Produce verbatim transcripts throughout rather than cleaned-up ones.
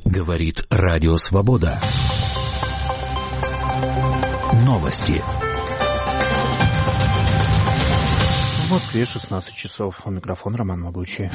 Говорит Радио Свобода. Новости. В Москве шестнадцать часов. У микрофона Роман Могучий.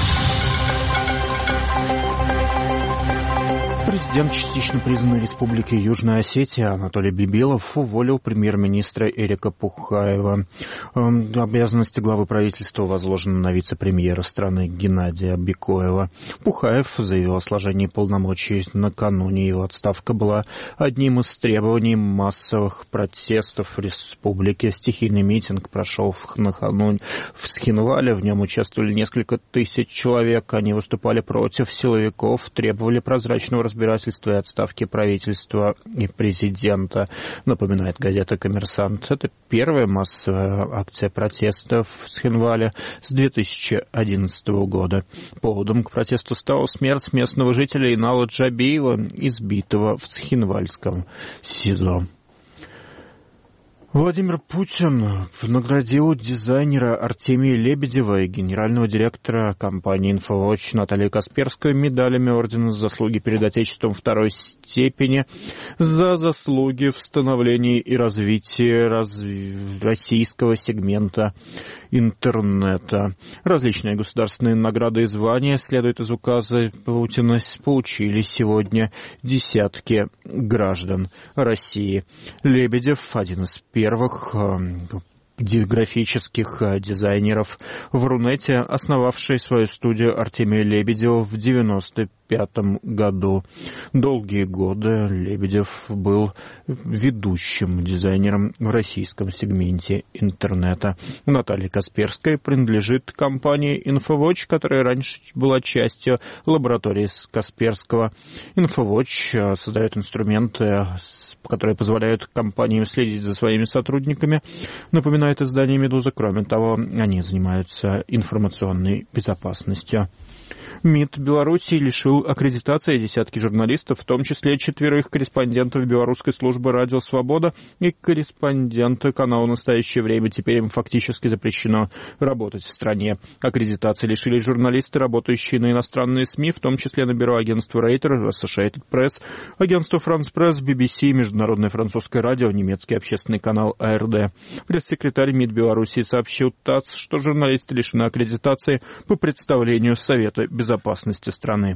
Президент частично признанной республики Южная Осетия Анатолий Бибилов уволил премьер-министра Эрика Пухаева. Обязанности главы правительства возложены на вице-премьера страны Геннадия Бекоева. Пухаев заявил о сложении полномочий накануне. Его отставка была одним из требований массовых протестов в республике. Стихийный митинг прошел накануне в Схинвале. В нем участвовали несколько тысяч человек. Они выступали против силовиков, требовали прозрачного разбирательства и отставки правительства и президента, напоминает газета «Коммерсант». Это первая массовая акция протеста в Схинвале с две тысячи одиннадцатого года. Поводом к протесту стала смерть местного жителя Инала Джабиева, избитого в Схинвальском СИЗО. Владимир Путин наградил дизайнера Артемия Лебедева и генерального директора компании «Инфовотч» Наталью Касперскую медалями Ордена за заслуги перед Отечеством второй степени за заслуги в становлении и развитии раз... российского сегмента интернета. Различные государственные награды и звания, следует из указа Путина, получили сегодня десятки граждан России. Лебедев — один из первых графических дизайнеров в Рунете, основавший свою студию Артемия Лебедева в девяносто пятом году. Долгие годы Лебедев был ведущим дизайнером в российском сегменте интернета. Наталья Касперская принадлежит компании «Инфовотч», которая раньше была частью лаборатории Касперского. «Инфовотч» создает инструменты, которые позволяют компаниям следить за своими сотрудниками, напоминает издание «Медуза». Кроме того, они занимаются информационной безопасностью. МИД Беларуси лишил аккредитации десятки журналистов, в том числе четверых корреспондентов белорусской службы «Радио Свобода» и корреспондента канала «Настоящее время». Теперь им фактически запрещено работать в стране. Аккредитации лишили журналисты, работающие на иностранные СМИ, в том числе на бюро агентства Рейтер, Associated Press, агентство France Press, би би си, Международное французское радио, немецкий общественный канал а эр дэ. Пресс-секретарь МИД Беларуси сообщил ТАСС, что журналисты лишены аккредитации по представлению Совета безопасности страны.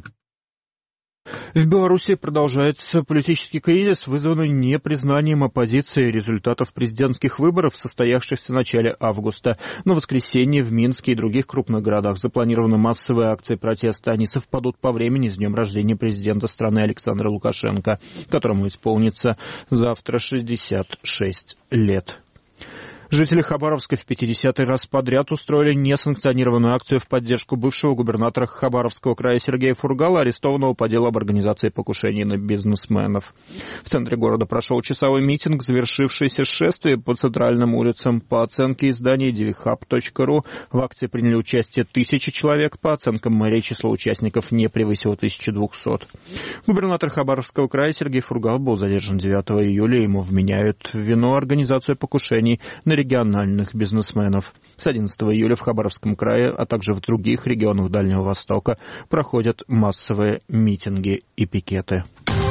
В Беларуси продолжается политический кризис, вызванный непризнанием оппозиции результатов президентских выборов, состоявшихся в начале августа. На воскресенье в Минске и других крупных городах запланированы массовые акции протеста. Они совпадут по времени с днем рождения президента страны Александра Лукашенко, которому исполнится завтра шестьдесят шесть лет. Жители Хабаровска в пятидесятый раз подряд устроили несанкционированную акцию в поддержку бывшего губернатора Хабаровского края Сергея Фургала, арестованного по делу об организации покушений на бизнесменов. В центре города прошел часовой митинг, завершившийся шествием по центральным улицам. По оценке издания дивихаб точка ру в акции приняли участие тысячи человек. По оценкам мэрии число участников не превысило тысячи двухсот. Губернатор Хабаровского края Сергей Фургал был задержан девятого июля. Ему вменяют в вину организацию покушений на региональных бизнесменов. С одиннадцатого июля в Хабаровском крае, а также в других регионах Дальнего Востока проходят массовые митинги и пикеты.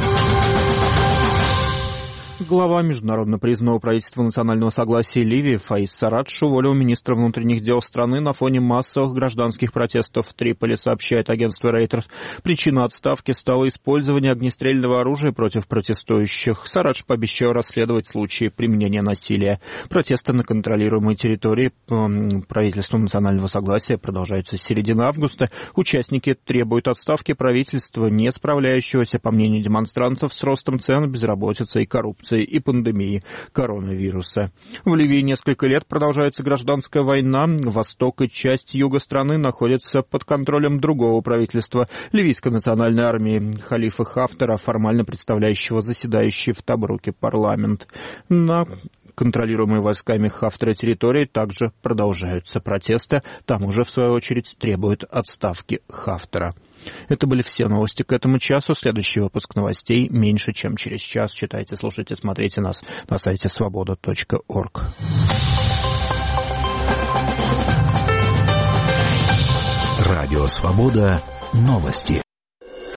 Глава международно признанного правительства национального согласия Ливии Фаиз Сарадж уволил министра внутренних дел страны на фоне массовых гражданских протестов в Триполи, сообщает агентство Reuters. Причиной отставки стало использование огнестрельного оружия против протестующих. Сарадж пообещал расследовать случаи применения насилия. Протесты на контролируемой территории правительства национального согласия продолжаются с середины августа. Участники требуют отставки правительства, не справляющегося, по мнению демонстрантов, с ростом цен, безработицей и коррупцией и пандемии коронавируса. В Ливии несколько лет продолжается гражданская война. Восток и часть юга страны находятся под контролем другого правительства, ливийской национальной армии халифа Хафтара, формально представляющего заседающий в Тобруке парламент. На контролируемой войсками Хафтара территории также продолжаются протесты. Там уже, в свою очередь, требуют отставки Хафтара. Это были все новости к этому часу. Следующий выпуск новостей меньше, чем через час. Читайте, слушайте, смотрите нас на сайте свобода точка орг. Радио «Свобода». Новости.